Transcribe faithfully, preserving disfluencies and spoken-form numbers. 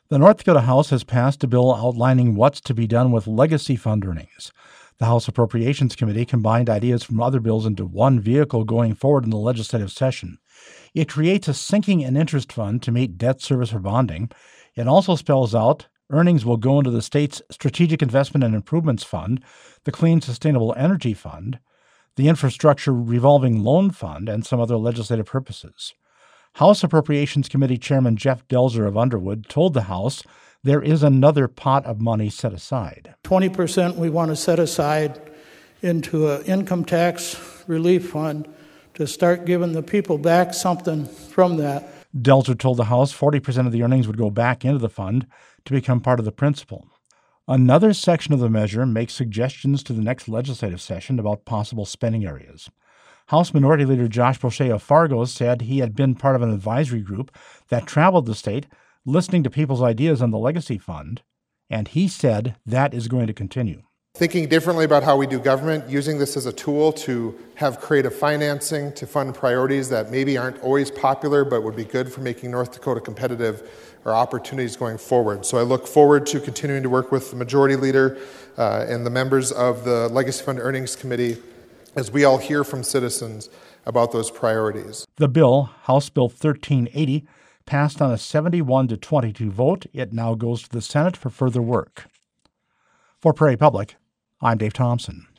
The North Dakota House has passed a bill outlining what's to be done with legacy fund earnings. The House Appropriations Committee combined ideas from other bills into one vehicle going forward in the legislative session. It creates a sinking and interest fund to meet debt service or bonding. It also spells out earnings will go into the state's Strategic Investment and Improvements Fund, the Clean Sustainable Energy Fund, the Infrastructure Revolving Loan Fund, and some other legislative purposes. House Appropriations Committee Chairman Jeff Delzer of Underwood told the House there is another pot of money set aside. twenty percent we want to set aside into an income tax relief fund to start giving the people back something from that. Delzer told the House forty percent of the earnings would go back into the fund to become part of the principal. Another section of the measure makes suggestions to the next legislative session about possible spending areas. House Minority Leader Josh Boucher of Fargo said he had been part of an advisory group that traveled the state listening to people's ideas on the Legacy Fund, and he said that is going to continue. Thinking differently about how we do government, using this as a tool to have creative financing to fund priorities that maybe aren't always popular but would be good for making North Dakota competitive are opportunities going forward. So I look forward to continuing to work with the Majority Leader uh, and the members of the Legacy Fund Earnings Committee as we all hear from citizens about those priorities. The bill, House Bill thirteen eighty, passed on a seventy-one to twenty-two vote. It now goes to the Senate for further work. For Prairie Public, I'm Dave Thompson.